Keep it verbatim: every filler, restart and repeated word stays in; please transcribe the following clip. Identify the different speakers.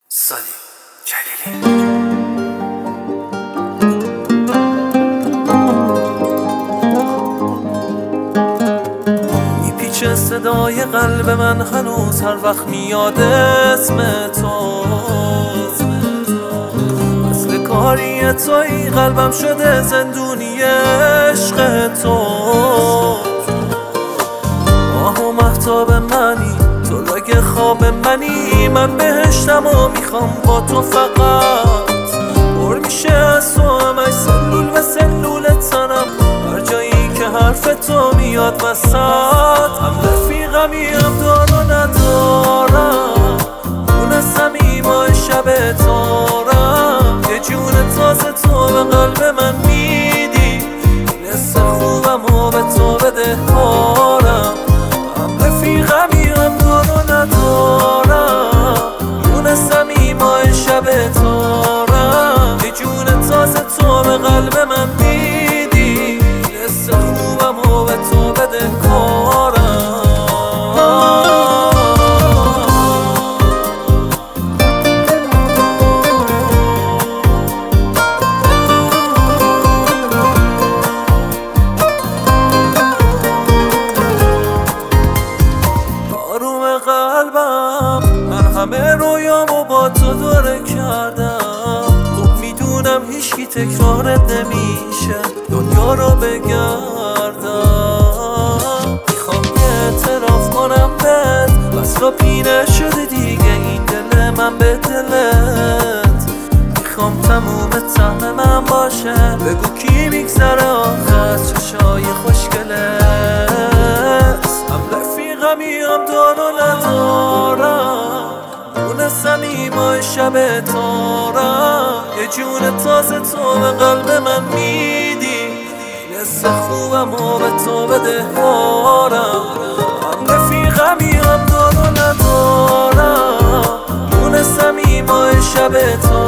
Speaker 1: سالی جلیلی. میپیچه صدای قلب من هنوز هر وقت میاد اسم تو، مثل کاری توی قلبم شده زندونی عشق تو. ماه و مهتاب منی، تو لگه خواب منی، من بهشتم و میخوام با تو فقط. پر میشه از تو همش سلول و سلول تنم، هر جایی که حرف تو میاد وسط. هم رفیقمی هم دار و ندارم، مونستم ایمای شب تارم. یه جون تازه تو به قلب من میدی، نصف خوبم و به تو بده هارم. هم رفیقمی هم دار و ندارم، مونستم ایمای شب تارم. یه جون تازه تو به قلب من میدی، نصف خوبم و به تو بده هارم. قلبم من همه رویامو با تو دوره کردم. خوب میدونم هیچکی تکرارت نمیشه، دنیا رو بگردم. میخوام یه اعتراف کنم بهت، بس را پینه شده دیگه این دل من به دلت. میخوام تموم تهم من باشه، بگو کی میگذره آخر چشای خوشگلت. هم رفیقمی هم دار و ندارم، مونستم ایمای شب تارم. یه جون تازه تو به قلب من میدی، نصف خوبم و به تو بده هارم. هم رفیقمی هم دار و ندارم، مونستم ایمای شب تارم.